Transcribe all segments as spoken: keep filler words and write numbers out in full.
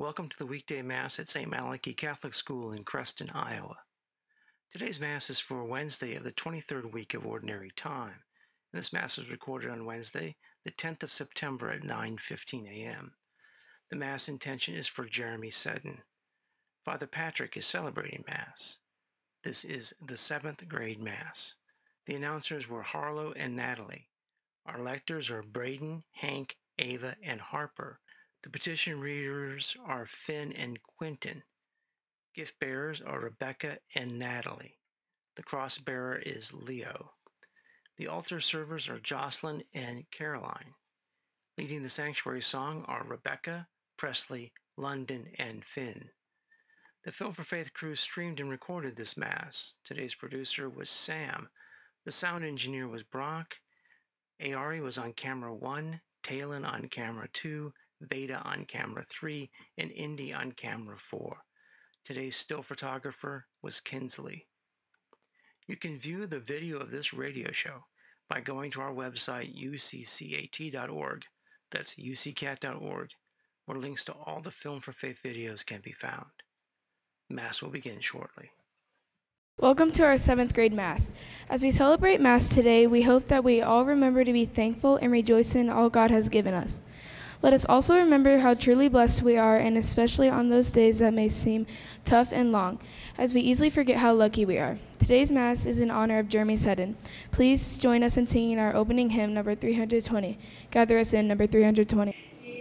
Welcome to the weekday Mass at Saint Malachy Catholic School in Creston, Iowa. Today's Mass is for Wednesday of the twenty-third week of Ordinary Time, and this Mass was recorded on Wednesday, the tenth of September at nine fifteen a.m. The Mass intention is for Jeremy Seddon. Father Patrick is celebrating Mass. This is the seventh grade Mass. The announcers were Harlow and Natalie. Our lectors are Braden, Hank, Ava, and Harper. The petition readers are Finn and Quentin. Gift bearers are Rebecca and Natalie. The cross bearer is Leo. The altar servers are Jocelyn and Caroline. Leading the sanctuary song are Rebecca, Presley, London, and Finn. The Film for Faith crew streamed and recorded this Mass. Today's producer was Sam. The sound engineer was Brock. Aari was on camera one, Talon on camera two, Beta on camera three, and Indy on camera four. Today's still photographer was Kinsley. You can view the video of this radio show by going to our website u c cat dot org. That's u c cat dot org, where links to all the Film for Faith videos can be found. Mass will begin shortly. Welcome to our seventh grade Mass. As we celebrate Mass today, we hope that we all remember to be thankful and rejoice in all God has given us. Let us also remember how truly blessed we are, and especially on those days that may seem tough and long, as we easily forget how lucky we are. Today's Mass is in honor of Jeremy Seddon. Please join us in singing our opening hymn, number three hundred twenty. Gather us in, number three hundred twenty.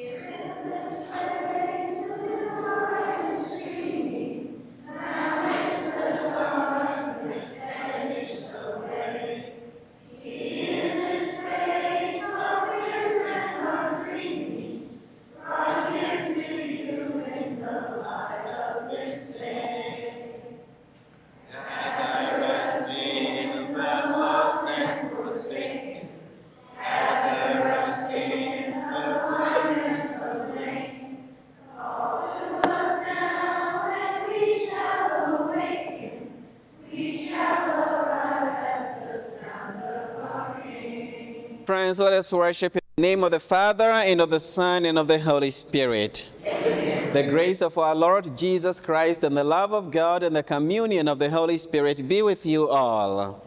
Friends, let us worship in the name of the Father, and of the Son, and of the Holy Spirit. Amen. The grace of our Lord Jesus Christ, and the love of God, and the communion of the Holy Spirit be with you all.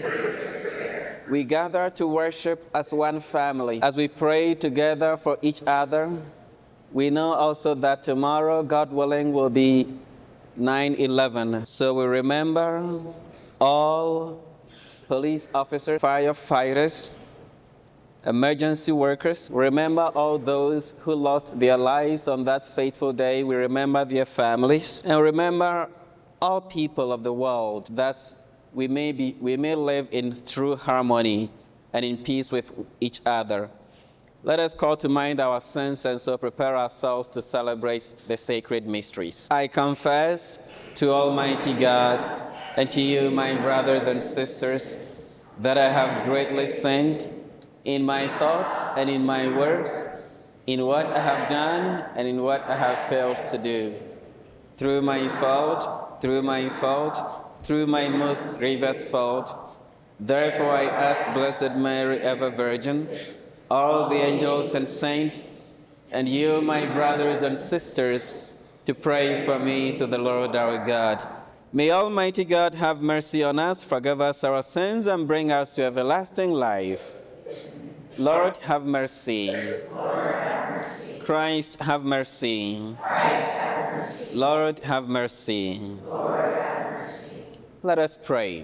We gather to worship as one family. As we pray together for each other, we know also that tomorrow, God willing, will be nine eleven. So we remember all police officers, firefighters, emergency workers. Remember all those who lost their lives on that fateful day. We remember their families. And remember all people of the world, that we may be, we may live in true harmony and in peace with each other. Let us call to mind our sins and so prepare ourselves to celebrate the sacred mysteries. I confess to Almighty God and to you, my brothers and sisters, that I have greatly sinned in my thoughts and in my words, in what I have done and in what I have failed to do. Through my fault, through my fault, through my most grievous fault. Therefore I ask Blessed Mary, ever Virgin, all the angels and saints, and you, my brothers and sisters, to pray for me to the Lord our God. May Almighty God have mercy on us, forgive us our sins, and bring us to everlasting life. Lord, have mercy. Lord, have mercy. Christ, have mercy. Christ, have mercy. Lord, have mercy. Lord, have mercy. Let us pray.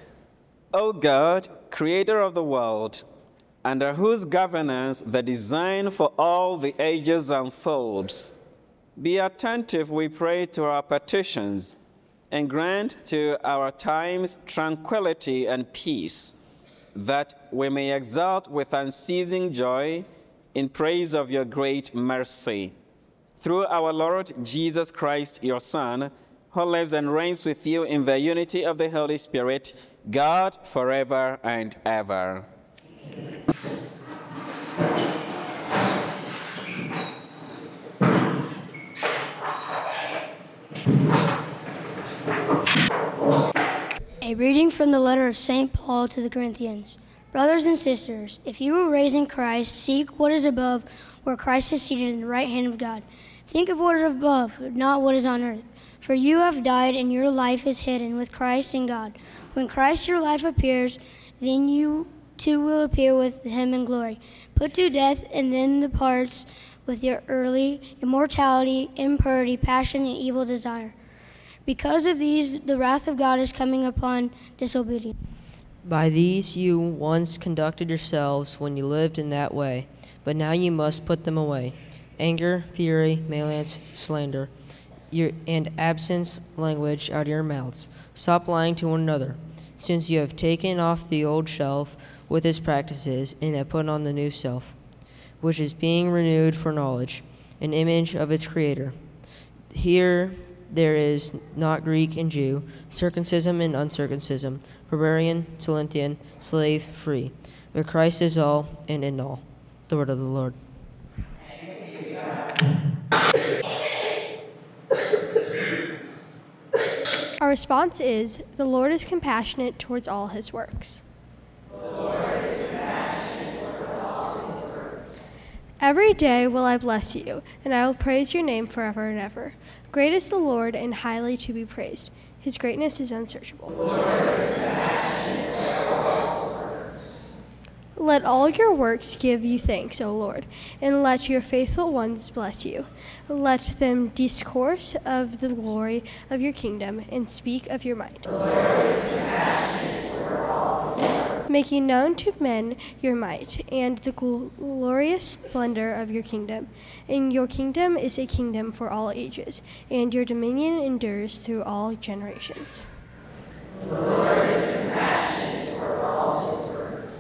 O God, creator of the world, under whose governance the design for all the ages unfolds, be attentive, we pray, to our petitions, and grant to our times tranquility and peace, that we may exult with unceasing joy in praise of your great mercy. Through our Lord Jesus Christ, your Son, who lives and reigns with you in the unity of the Holy Spirit, God, forever and ever. A reading from the letter of Saint Paul to the Corinthians. Brothers and sisters, if you were raised in Christ, seek what is above, where Christ is seated in the right hand of God. Think of what is above, not what is on earth. For you have died, and your life is hidden with Christ in God. When Christ your life appears, then you too will appear with him in glory. Put to death, and then the parts with your early immortality, impurity, passion, and evil desire. Because of these, the wrath of God is coming upon disobedience. By these you once conducted yourselves when you lived in that way, but now you must put them away. Anger, fury, malice, slander, your, and absence language out of your mouths. Stop lying to one another, since you have taken off the old self with its practices and have put on the new self, which is being renewed for knowledge, an image of its creator. Here there is not Greek and Jew, circumcision and uncircumcision, barbarian, Scythian, slave, free, but Christ is all and in all. The word of the Lord. Our response is, the Lord is compassionate towards all his works. The Lord is compassionate towards all his works. Every day will I bless you, and I will praise your name forever and ever. Great is the Lord, and highly to be praised. His greatness is unsearchable. The Lord is compassionate towards all his works. Let all your works give you thanks, O Lord, and let your faithful ones bless you. Let them discourse of the glory of your kingdom and speak of your might. The Lord is compassionate toward all his works. Making known to men your might and the gl- glorious splendor of your kingdom. And your kingdom is a kingdom for all ages, and your dominion endures through all generations. The Lord is compassionate toward all his works.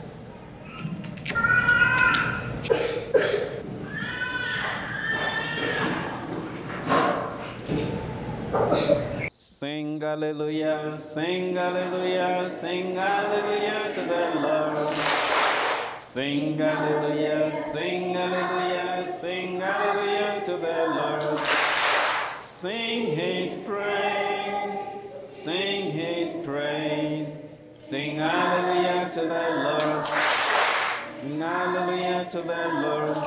Sing hallelujah, sing hallelujah, sing hallelujah to the Lord. Sing hallelujah, sing hallelujah, sing hallelujah to the Lord. Sing his praise, sing his praise, sing hallelujah to the Lord. Sing hallelujah to the Lord.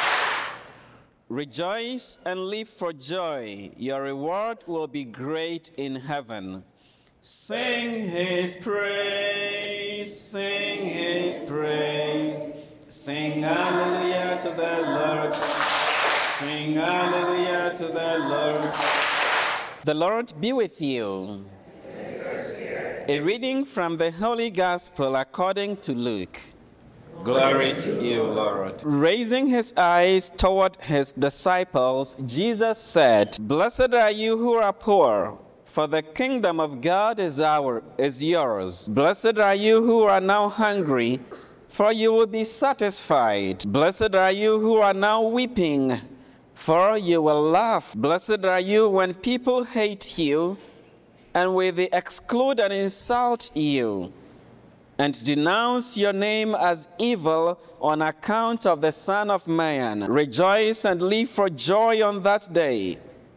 Rejoice and leap for joy. Your reward will be great in heaven. Sing his praise, sing his praise. Sing hallelujah to the Lord. Sing hallelujah to the Lord. The Lord be with you. A reading from the Holy Gospel according to Luke. Glory to you, Lord. Raising his eyes toward his disciples, Jesus said, Blessed are you who are poor, for the kingdom of God is our is yours. Blessed are you who are now hungry, for you will be satisfied. Blessed are you who are now weeping, for you will laugh. Blessed are you when people hate you, and will they exclude and insult you, and denounce your name as evil on account of the Son of Man. Rejoice and leap for joy on that day.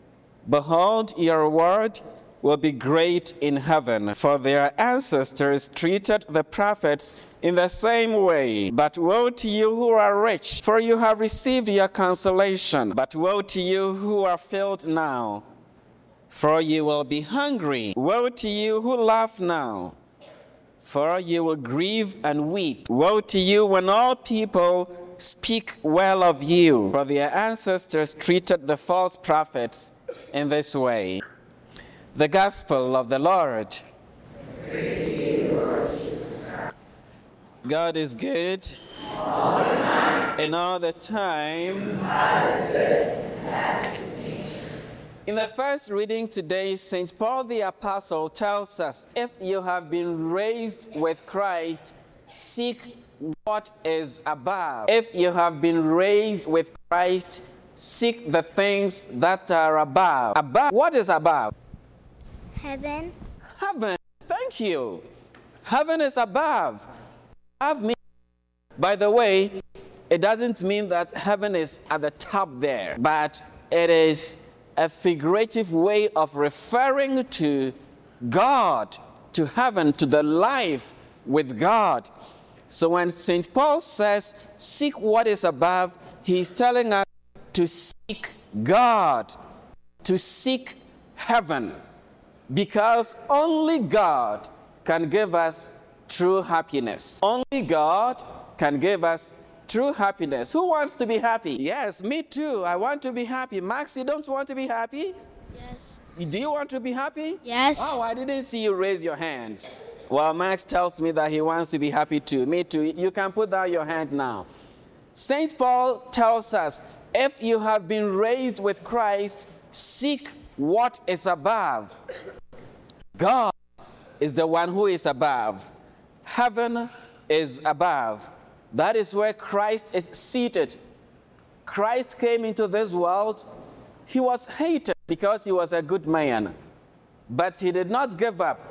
Behold, your reward will be great in heaven, for their ancestors treated the prophets in the same way. But woe to you who are rich, for you have received your consolation. But woe to you who are filled now, for you will be hungry. Woe to you who laugh now, for you will grieve and weep. Woe to you when all people speak well of you, for their ancestors treated the false prophets in this way. The Gospel of the Lord. Praise to you, Lord Jesus Christ. God is good all the time, and all the time. God is good, and that is his nature. In the first reading today, Saint Paul the Apostle tells us, if you have been raised with Christ, seek what is above. If you have been raised with Christ, seek the things that are above. Above. What is above? Heaven. Heaven. Thank you. Heaven is above. Above means, by the way, it doesn't mean that heaven is at the top there, but it is a figurative way of referring to God, to heaven, to the life with God. So when Saint Paul says, seek what is above, he's telling us to seek God, to seek heaven, because only God can give us true happiness. Only God can give us true happiness. Who wants to be happy? Yes, me too. I want to be happy. Max, you don't want to be happy? Yes. Do you want to be happy? Yes. Oh, I didn't see you raise your hand. Well, Max tells me that he wants to be happy too. Me too. You can put down your hand now. Saint Paul tells us, if you have been raised with Christ, seek what is above. God is the one who is above. Heaven is above. That is where Christ is seated. Christ came into this world. He was hated because he was a good man. But he did not give up.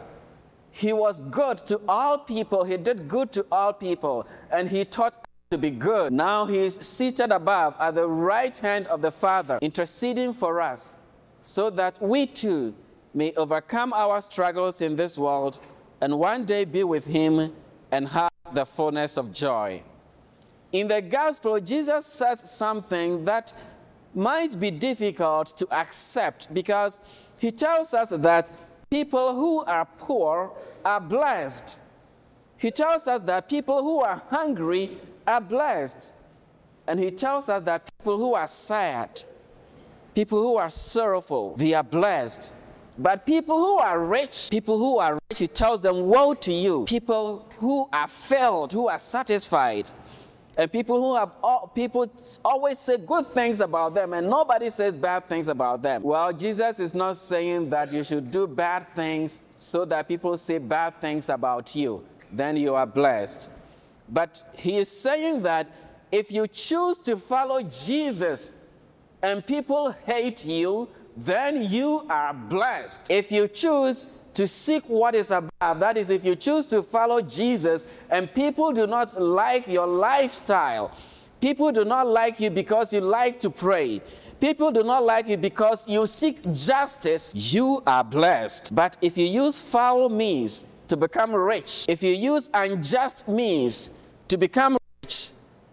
He was good to all people. He did good to all people. And he taught us to be good. Now he is seated above at the right hand of the Father, interceding for us, so that we too may overcome our struggles in this world and one day be with him and have the fullness of joy. In the gospel, Jesus says something that might be difficult to accept, because he tells us that people who are poor are blessed. He tells us that people who are hungry are blessed. And he tells us that people who are sad, people who are sorrowful, they are blessed. But people who are rich, people who are rich, he tells them, woe to you. People who are filled, who are satisfied, and people who have, all, people always say good things about them, and nobody says bad things about them. Well, Jesus is not saying that you should do bad things so that people say bad things about you. Then you are blessed. But he is saying that if you choose to follow Jesus and people hate you, then you are blessed. If you choose to seek what is above, that is, if you choose to follow Jesus and people do not like your lifestyle, people do not like you because you like to pray, people do not like you because you seek justice, you are blessed. But if you use foul means to become rich, if you use unjust means to become rich,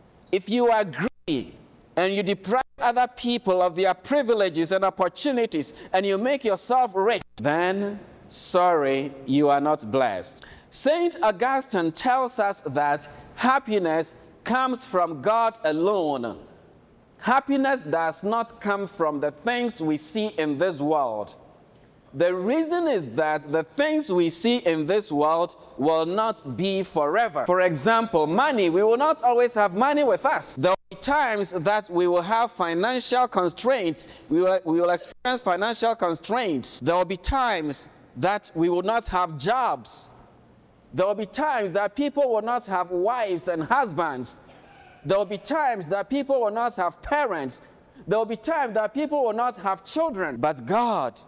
if you are greedy and you deprive other people of their privileges and opportunities and you make yourself rich, then sorry, you are not blessed. Saint Augustine tells us that happiness comes from God alone. Happiness does not come from the things we see in this world. The reason is that the things we see in this world will not be forever. For example, money. We will not always have money with us. There will be times that we will have financial constraints. We will, we will experience financial constraints. There will be times that we will not have jobs. There will be times that people will not have wives and husbands. There will be times that people will not have parents. There will be times that people will not have children. But God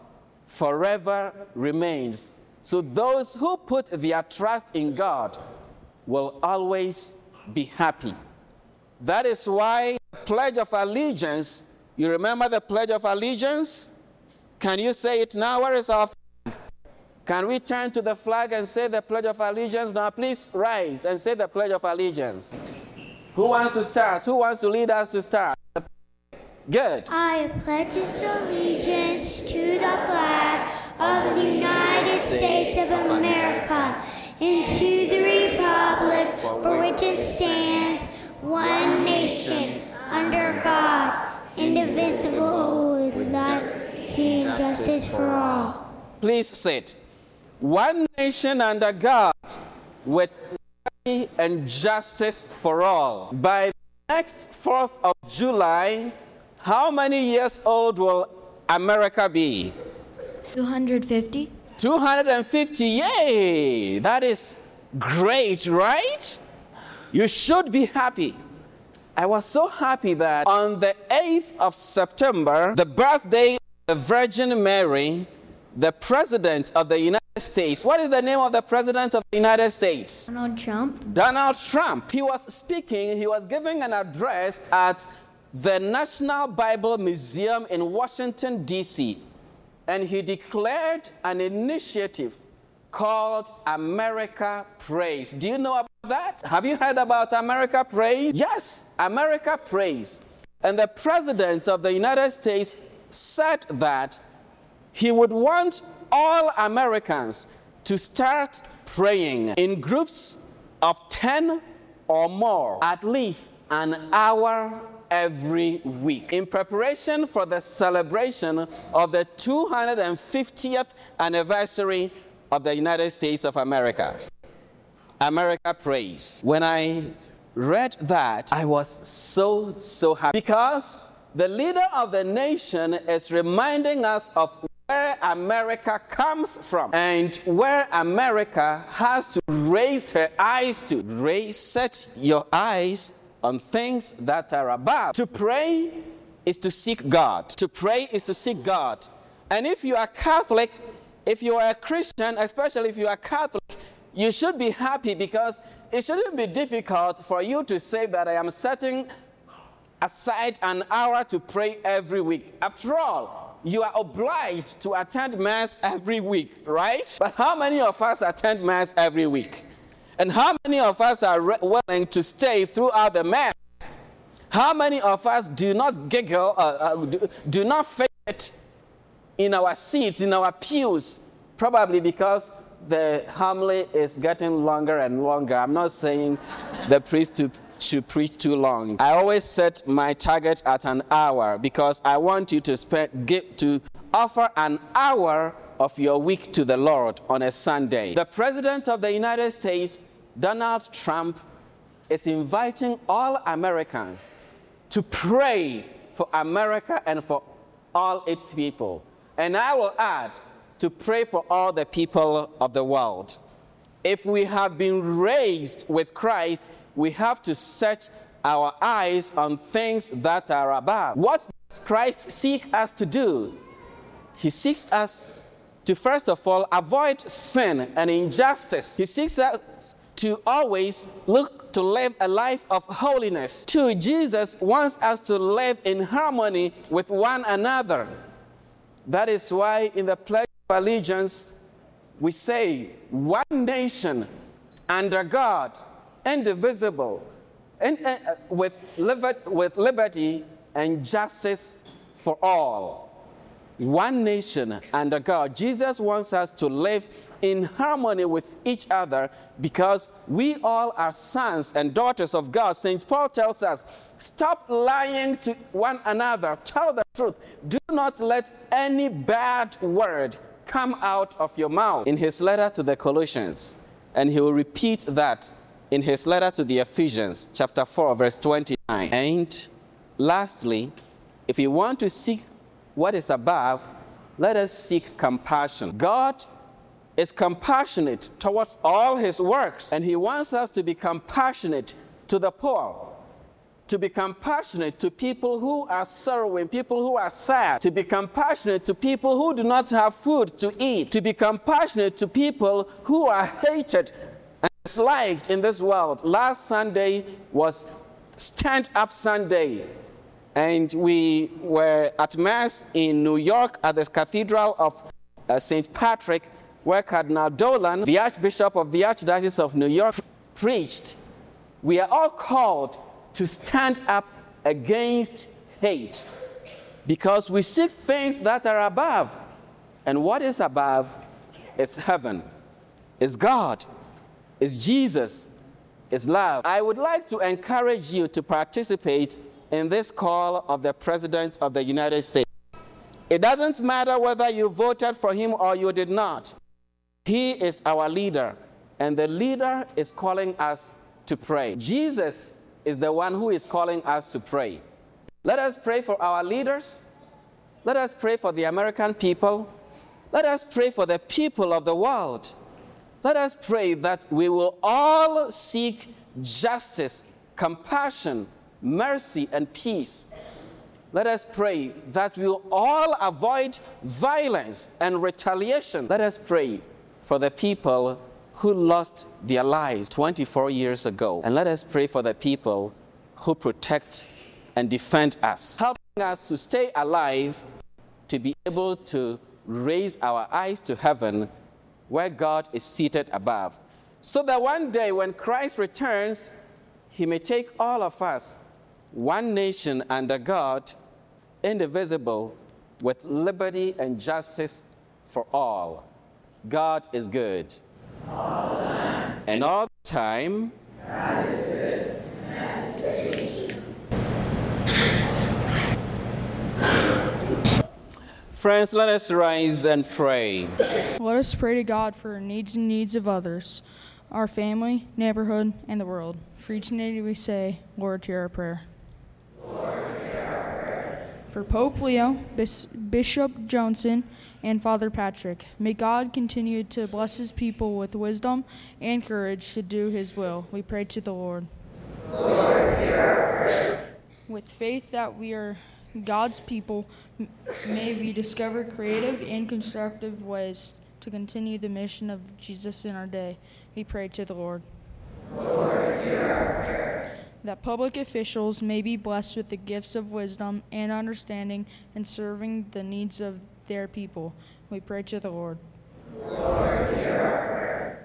forever remains. So those who put their trust in God will always be happy. That is why the Pledge of Allegiance, you remember the Pledge of Allegiance? Can you say it now? Where is our flag? Can we turn to the flag and say the Pledge of Allegiance? Now please rise and say the Pledge of Allegiance. Who wants to start? Who wants to lead us to start? Good. I pledge allegiance to the flag of the United States of America and to the republic for which it stands, one nation, under God, indivisible, with liberty and justice for all. Please sit. One nation under God, with liberty and justice for all. By the next fourth of July, how many years old will America be? two hundred fifty. two hundred fifty, yay! That is great, right? You should be happy. I was so happy that on the eighth of September, the birthday of the Virgin Mary, the President of the United States. What is the name of the President of the United States? Donald Trump. Donald Trump. He was speaking, he was giving an address at the National Bible Museum in Washington, D C, and he declared an initiative called America Prays. Do you know about that? Have you heard about America Prays? Yes, America Prays. And the President of the United States said that he would want all Americans to start praying in groups of ten or more, at least an hour every week, in preparation for the celebration of the two hundred fiftieth anniversary of the United States of America. America prays. When I read that, I was so, so happy, because the leader of the nation is reminding us of where America comes from and where America has to raise her eyes to. Raise, set your eyes on things that are above. To pray is to seek God. To pray is to seek God. And if you are Catholic, if you are a Christian, especially if you are Catholic, you should be happy, because it shouldn't be difficult for you to say that I am setting aside an hour to pray every week. After all, you are obliged to attend Mass every week, right? But how many of us attend Mass every week? And how many of us are re- willing to stay throughout the Mass? How many of us do not giggle, uh, uh, do, do not fake it in our seats, in our pews? Probably because the homily is getting longer and longer. I'm not saying the priest to, should preach too long. I always set my target at an hour, because I want you to spend, get, to offer an hour of your week to the Lord on a Sunday. The President of the United States, Donald Trump, is inviting all Americans to pray for America and for all its people. And I will add, to pray for all the people of the world. If we have been raised with Christ, we have to set our eyes on things that are above. What does Christ seek us to do? He seeks us to, first of all, avoid sin and injustice. He seeks us to always look to live a life of holiness. Two, Jesus wants us to live in harmony with one another. That is why in the Pledge of Allegiance, we say, one nation under God, indivisible, and, uh, with, liber- with liberty and justice for all. One nation under God. Jesus wants us to live in harmony with each other, because we all are sons and daughters of God. Saint Paul tells us, stop lying to one another. Tell the truth. Do not let any bad word come out of your mouth. In his letter to the Colossians, and he will repeat that in his letter to the Ephesians, chapter four, verse twenty-nine. And lastly, if you want to seek what is above, let us seek compassion. God is compassionate towards all his works, and he wants us to be compassionate to the poor, to be compassionate to people who are sorrowing, people who are sad, to be compassionate to people who do not have food to eat, to be compassionate to people who are hated and disliked in this world. Last Sunday was Stand Up Sunday, and we were at Mass in New York at the Cathedral of uh, Saint Patrick, where Cardinal Dolan, the Archbishop of the Archdiocese of New York, preached. We are all called to stand up against hate, because we seek things that are above. And what is above is heaven, is God, is Jesus, is love. I would like to encourage you to participate in this call of the President of the United States. It doesn't matter whether you voted for him or you did not. He is our leader, and the leader is calling us to pray. Jesus is the one who is calling us to pray. Let us pray for our leaders. Let us pray for the American people. Let us pray for the people of the world. Let us pray that we will all seek justice, compassion, mercy, and peace. Let us pray that we will all avoid violence and retaliation. Let us pray for the people who lost their lives twenty-four years ago. And let us pray for the people who protect and defend us, helping us to stay alive, to be able to raise our eyes to heaven, where God is seated above, so that one day when Christ returns, he may take all of us one nation under God, indivisible, with liberty and justice for all. God is good. All the time. And all the time, God is good. And that is good. Friends, let us rise and pray. Let us pray to God for our needs and needs of others, our family, neighborhood, and the world. For each need we say, Lord, hear our prayer. Lord, hear our prayer. For Pope Leo, Bis- Bishop Johnson, and Father Patrick, may God continue to bless his people with wisdom and courage to do his will. We pray to the Lord. Lord, hear our prayer. With faith that we are God's people, m- may we discover creative and constructive ways to continue the mission of Jesus in our day. We pray to the Lord. Lord, hear our prayer. That public officials may be blessed with the gifts of wisdom and understanding in serving the needs of their people. We pray to the Lord. Lord, hear our prayer.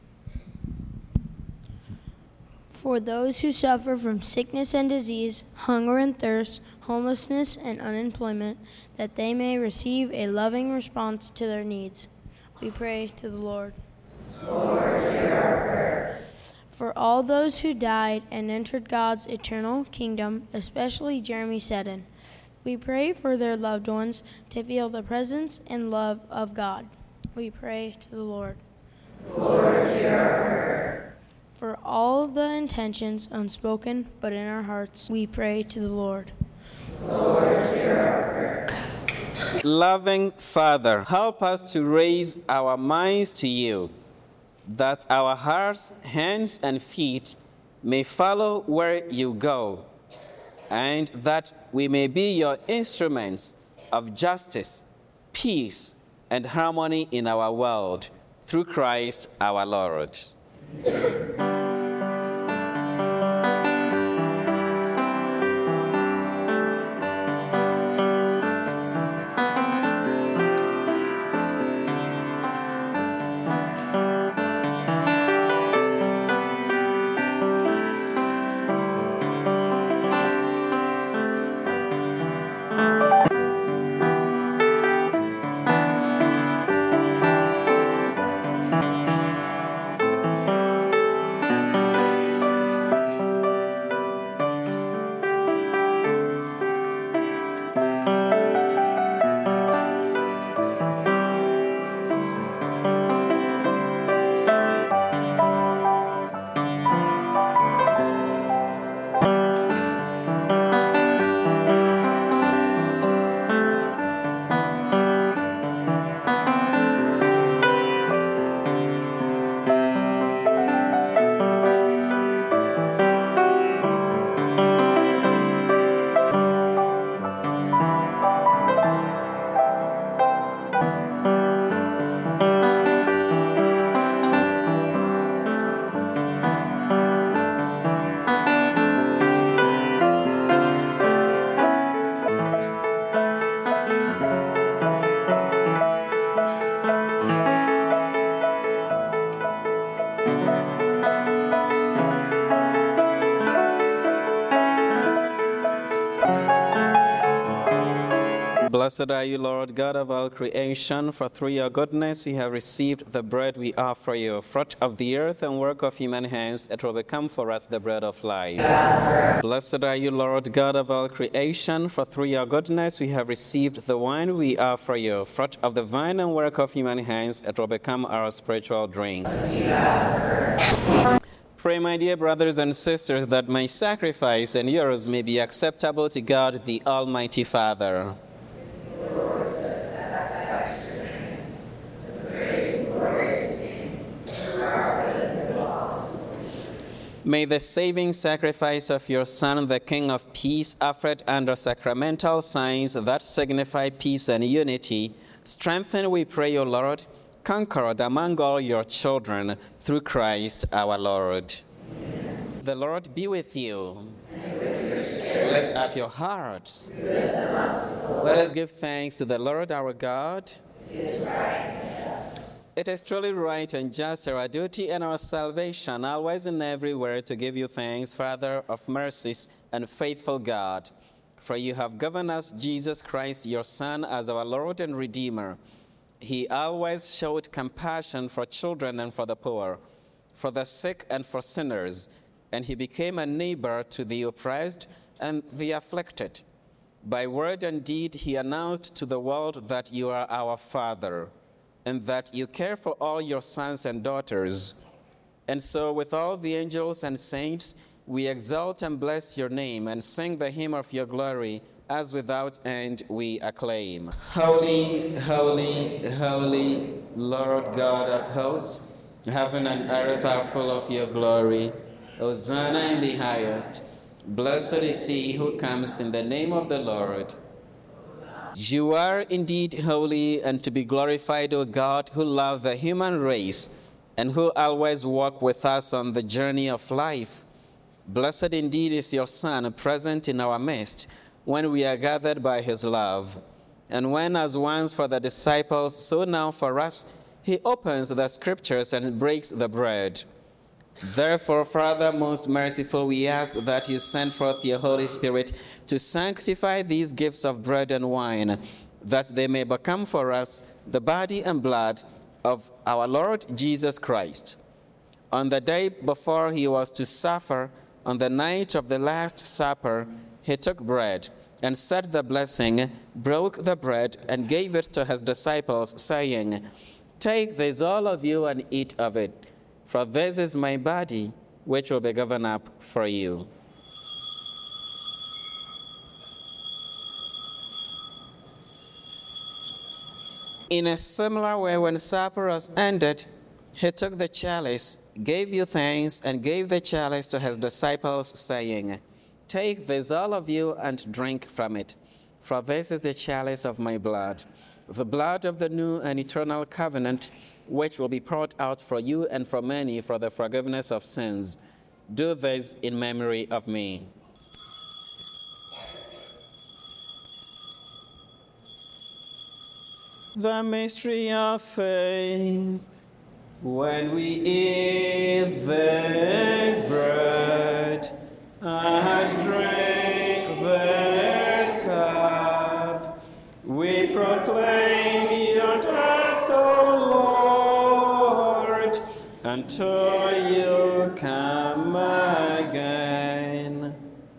For those who suffer from sickness and disease, hunger and thirst, homelessness and unemployment, that they may receive a loving response to their needs. We pray to the Lord. Lord, hear our prayer. For all those who died and entered God's eternal kingdom, especially Jeremy Seddon, we pray for their loved ones to feel the presence and love of God. We pray to the Lord. Lord, hear our prayer. For all the intentions unspoken but in our hearts, we pray to the Lord. Lord, hear our prayer. Loving Father, help us to raise our minds to you, that our hearts, hands, and feet may follow where you go, and that we may be your instruments of justice, peace, and harmony in our world, through Christ our Lord. Blessed are you, Lord, God of all creation, for through your goodness we have received the bread we offer you, fruit of the earth and work of human hands. It will become for us the bread of life. Blessed are you, Lord, God of all creation, for through your goodness we have received the wine we offer you, fruit of the vine and work of human hands. It will become our spiritual drink. Pray, my dear brothers and sisters, that my sacrifice and yours may be acceptable to God, the Almighty Father. May the saving sacrifice of your Son, the King of Peace, offered under sacramental signs that signify peace and unity, strengthen, we pray, O Lord, concord among all your children, through Christ our Lord. Amen. The Lord be with you. And with your spirit. Lift up your hearts. We lift them up to the Lord. Let us give thanks to the Lord our God. It is right and just. It is truly right and just, our duty and our salvation, always and everywhere, to give you thanks, Father of mercies and faithful God. For you have given us Jesus Christ, your Son, as our Lord and Redeemer. He always showed compassion for children and for the poor, for the sick and for sinners, and he became a neighbor to the oppressed and the afflicted. By word and deed he announced to the world that you are our Father, and that you care for all your sons and daughters. And so with all the angels and saints, we exalt and bless your name and sing the hymn of your glory, as without end we acclaim. Holy, holy, holy, Lord God of hosts, heaven and earth are full of your glory. Hosanna in the highest. Blessed is he who comes in the name of the Lord. You are indeed holy and to be glorified, O God, who love the human race and who always walk with us on the journey of life. Blessed indeed is your Son, present in our midst, when we are gathered by his love. And when, as once for the disciples, so now for us, he opens the scriptures and breaks the bread. Therefore, Father, most merciful, we ask that you send forth your Holy Spirit to sanctify these gifts of bread and wine, that they may become for us the body and blood of our Lord Jesus Christ. On the day before he was to suffer, on the night of the Last Supper, he took bread and said the blessing, broke the bread, and gave it to his disciples, saying, "Take this, all of you, and eat of it, for this is my body, which will be given up for you." In a similar way, when supper was ended, he took the chalice, gave you thanks, and gave the chalice to his disciples, saying, "Take this, all of you, and drink from it, for this is the chalice of my blood, the blood of the new and eternal covenant, which will be poured out for you and for many for the forgiveness of sins. Do this in memory of me." The mystery of faith. When we eat this bread and drink this cup, we proclaim your death, O Lord, until you come again.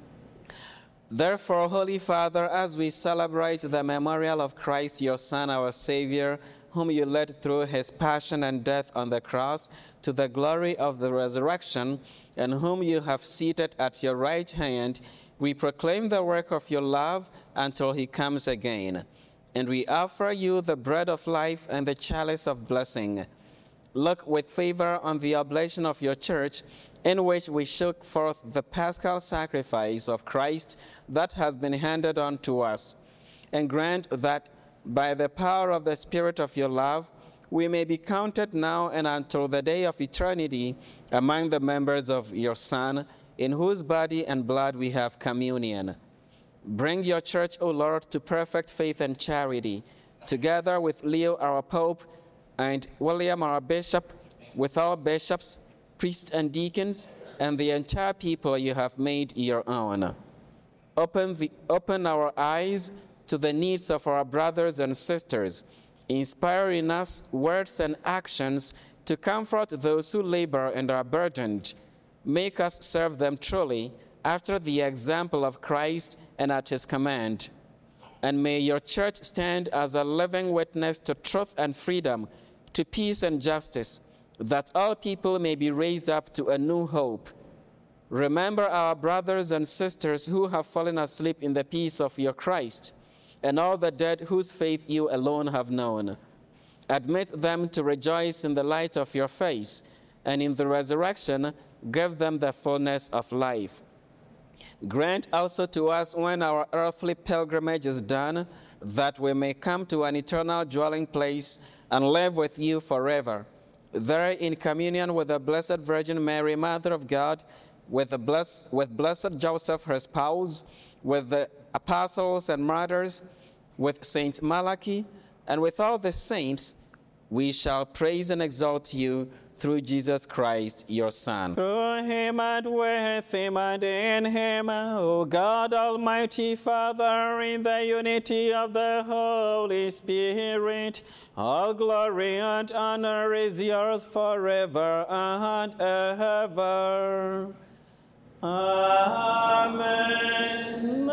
Therefore, Holy Father, as we celebrate the memorial of Christ, your Son, our Savior, whom you led through his passion and death on the cross to the glory of the resurrection, and whom you have seated at your right hand, we proclaim the work of your love until he comes again. And we offer you the bread of life and the chalice of blessing. Look with favor on the oblation of your church, in which we shook forth the paschal sacrifice of Christ that has been handed on to us, and grant that by the power of the Spirit of your love, we may be counted now and until the day of eternity among the members of your Son, in whose body and blood we have communion. Bring your church, O Lord, to perfect faith and charity, together with Leo our Pope and William our Bishop, with all bishops, priests and deacons, and the entire people you have made your own. Open, the, open our eyes to the needs of our brothers and sisters, inspire in us words and actions to comfort those who labor and are burdened. Make us serve them truly after the example of Christ and at his command. And may your church stand as a living witness to truth and freedom, to peace and justice, that all people may be raised up to a new hope. Remember our brothers and sisters who have fallen asleep in the peace of your Christ, and all the dead whose faith you alone have known. Admit them to rejoice in the light of your face, and in the resurrection give them the fullness of life. Grant also to us, when our earthly pilgrimage is done, that we may come to an eternal dwelling place and live with you forever. There, in communion with the Blessed Virgin Mary, Mother of God, with, the bless, with blessed Joseph, her spouse, with the apostles and martyrs, with Saint Malachi, and with all the saints, we shall praise and exalt you through Jesus Christ, your Son. Through him and with him and in him, O God, Almighty Father, in the unity of the Holy Spirit, all glory and honor is yours forever and ever. Amen.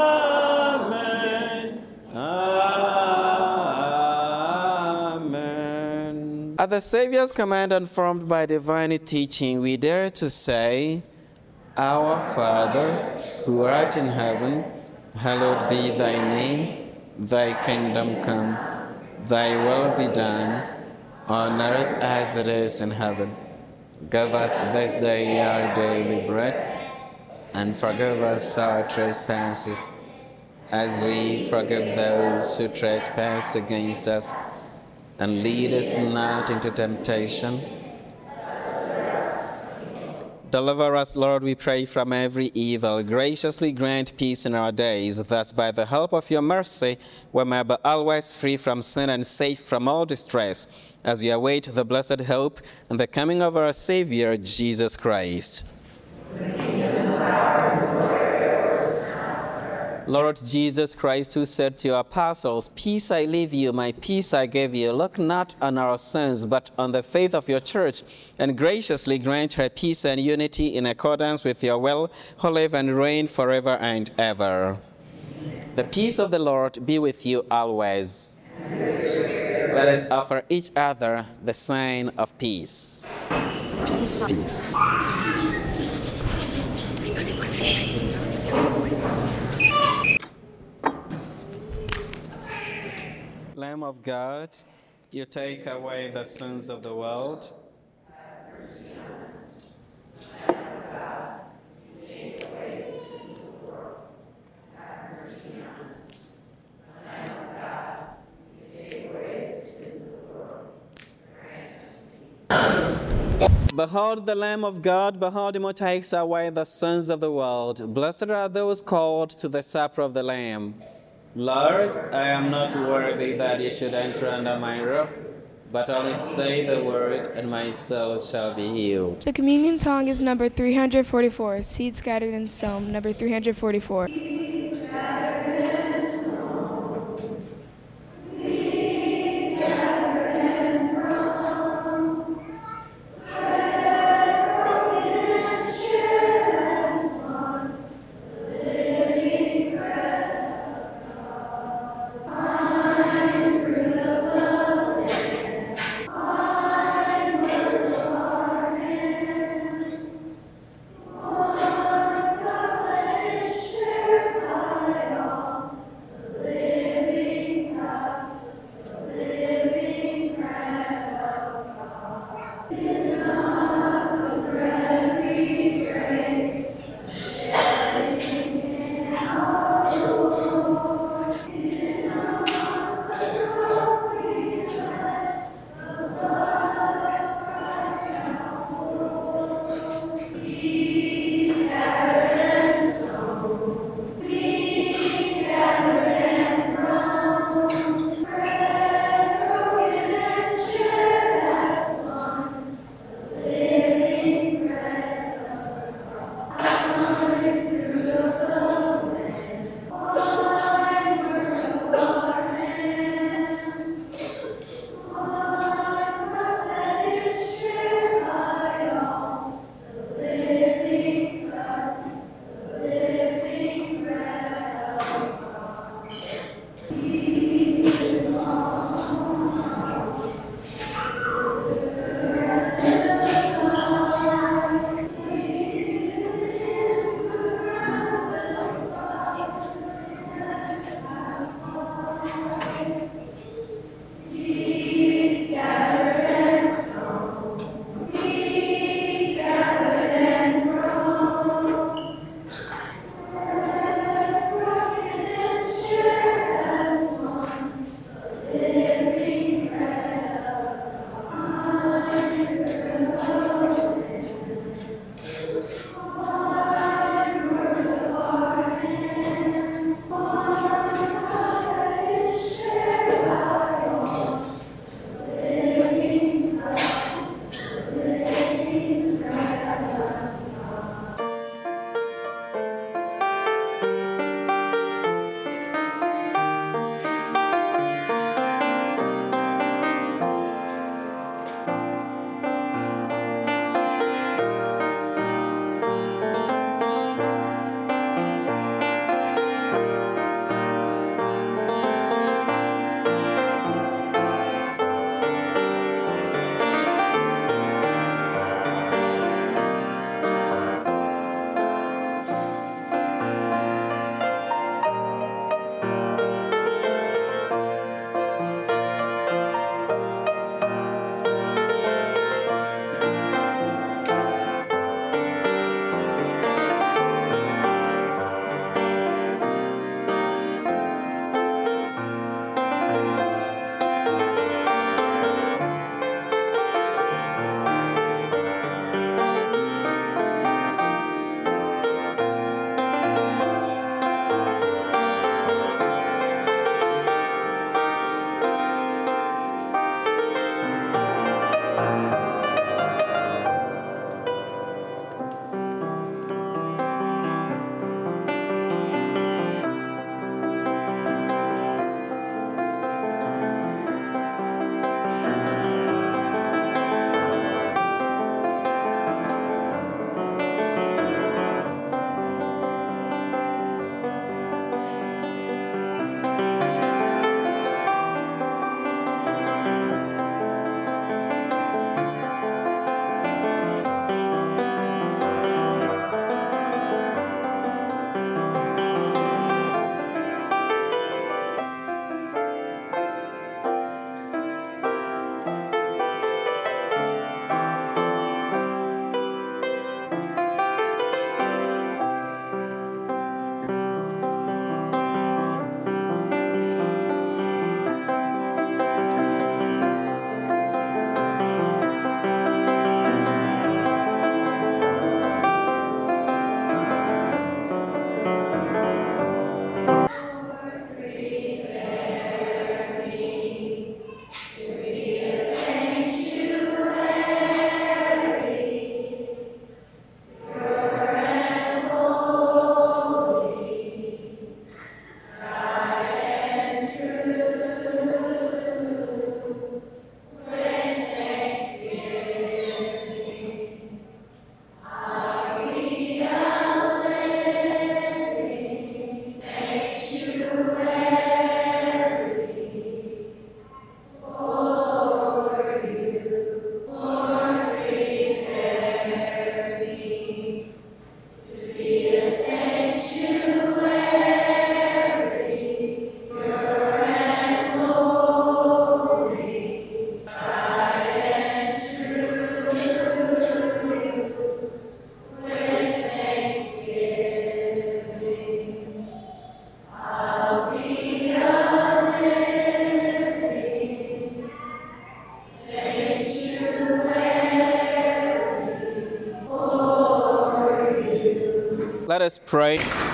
Amen. Amen. At the Savior's command and formed by divine teaching, we dare to say, Our Father, who art in heaven, hallowed be thy name. Thy kingdom come. Thy will be done, on earth as it is in heaven. Give us this day our daily bread, and forgive us our trespasses, as we forgive those who trespass against us. And lead us not into temptation. Deliver us, Lord, we pray, from every evil. Graciously grant peace in our days, that by the help of your mercy we may be always free from sin and safe from all distress, as we await the blessed hope and the coming of our Savior, Jesus Christ. Lord Jesus Christ, who said to your apostles, Peace I leave you, my peace I give you, look not on our sins, but on the faith of your church, and graciously grant her peace and unity in accordance with your will, who live and reign forever and ever. Amen. The peace of the Lord be with you always. Let us offer each other the sign of peace. Peace. Peace. Lamb of God, you take away the sins of the world. Behold the Lamb of God, behold him who takes away the sins of the world. Blessed are those called to the supper of the Lamb. Lord, I am not worthy that you should enter under my roof, but only say the word, and my soul shall be healed. The communion song is number three hundred forty-four, Seed Scattered in Psalm, number three hundred forty-four. Sure. Let us pray.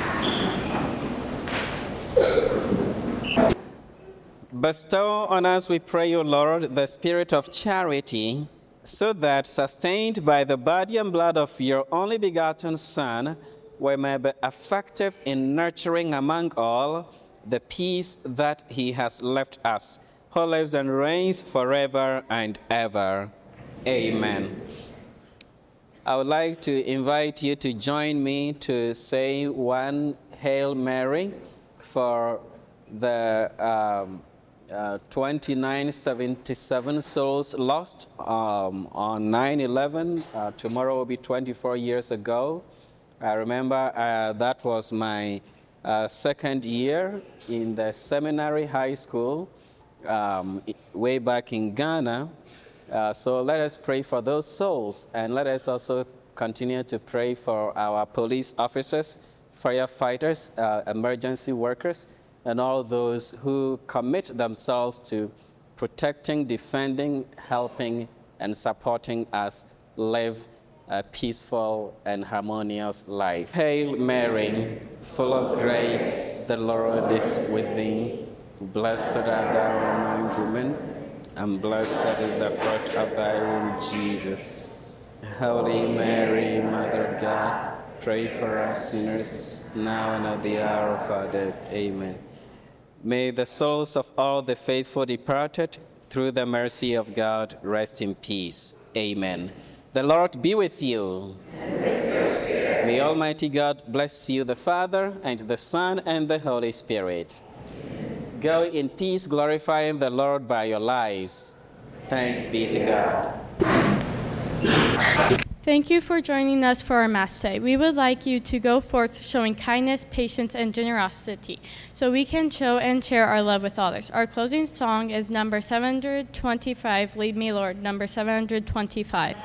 Bestow on us, we pray, O Lord, the spirit of charity, so that, sustained by the body and blood of your only begotten Son, we may be effective in nurturing among all the peace that he has left us, who lives and reigns forever and ever. Amen. I would like to invite you to join me to say one Hail Mary for the um, uh, twenty-nine seventy-seven souls lost um, on nine eleven. Uh, tomorrow will be twenty-four years ago. I remember uh, that was my uh, second year in the seminary high school um, way back in Ghana. Uh, so let us pray for those souls, and let us also continue to pray for our police officers, firefighters, uh, emergency workers, and all those who commit themselves to protecting, defending, helping, and supporting us live a peaceful and harmonious life. Hail Mary, full of grace, the Lord is with thee. Blessed art thou among women, and blessed is the fruit of thy womb, Jesus. Holy Mary, Mother of God, pray for us sinners, now and at the hour of our death. Amen. May the souls of all the faithful departed, through the mercy of God, rest in peace. Amen. The Lord be with you. And with your spirit. May Almighty God bless you, the Father, and the Son, and the Holy Spirit. Amen. Go in peace, glorifying the Lord by your lives. Thanks be to God. Thank you for joining us for our Mass today. We would like you to go forth showing kindness, patience, and generosity so we can show and share our love with others. Our closing song is number seven hundred twenty-five, Lead Me, Lord, number seven hundred twenty-five.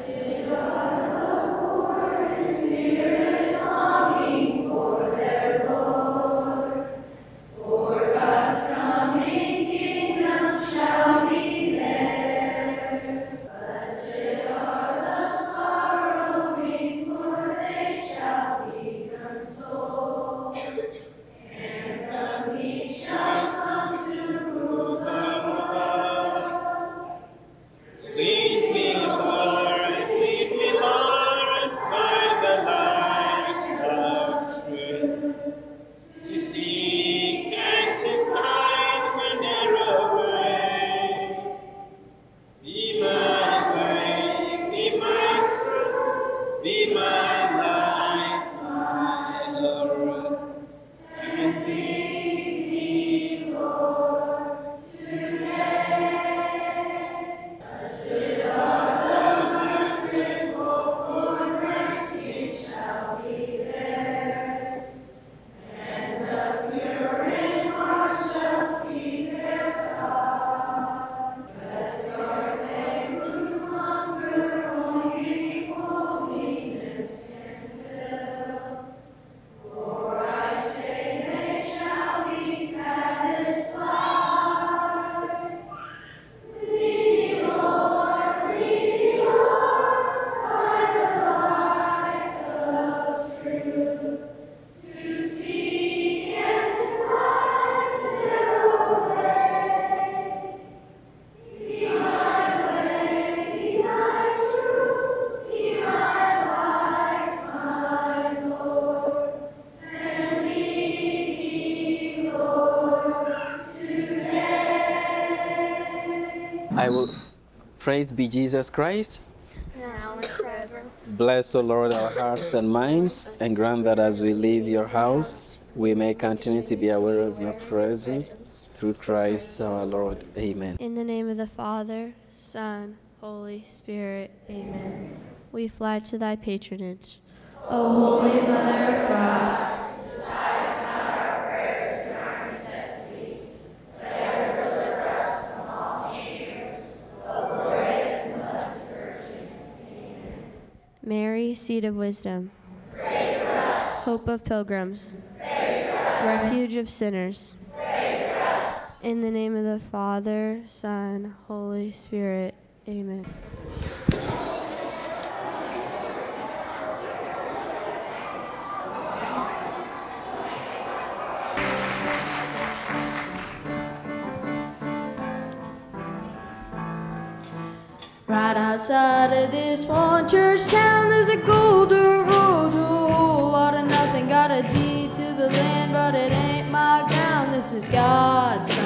I will praise be Jesus Christ. Now and forever. Bless, O Lord, our hearts and minds, and grant that as we leave your house, we may continue to be aware of your presence. Through Christ our Lord. Amen. In the name of the Father, Son, Holy Spirit. Amen. We fly to thy patronage. O Holy Mother of God, Mary, seat of wisdom, pray for us. Hope of pilgrims, Pray for us. Refuge of sinners, Pray for us. In the name of the Father, Son, Holy Spirit. Amen. Right outside of this one church town, there's a golden road, a whole lot of nothing. Got a deed to the land, but it ain't my ground. This is God's